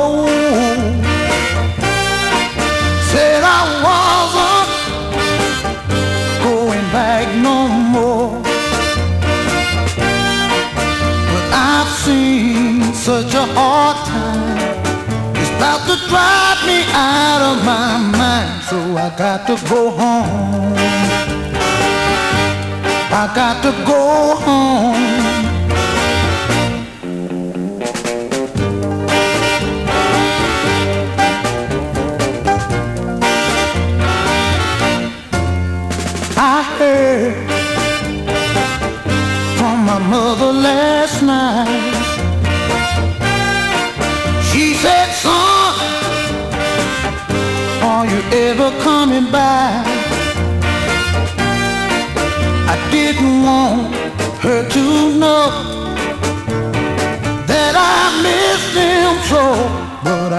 Said I wasn't going back no more. But I've seen such a hard time. It's about to drive me out of my mind. So I got to go home. I got to go home. I heard from my mother last night. She said, son, are you ever coming back? I didn't want her to know that I missed him so, but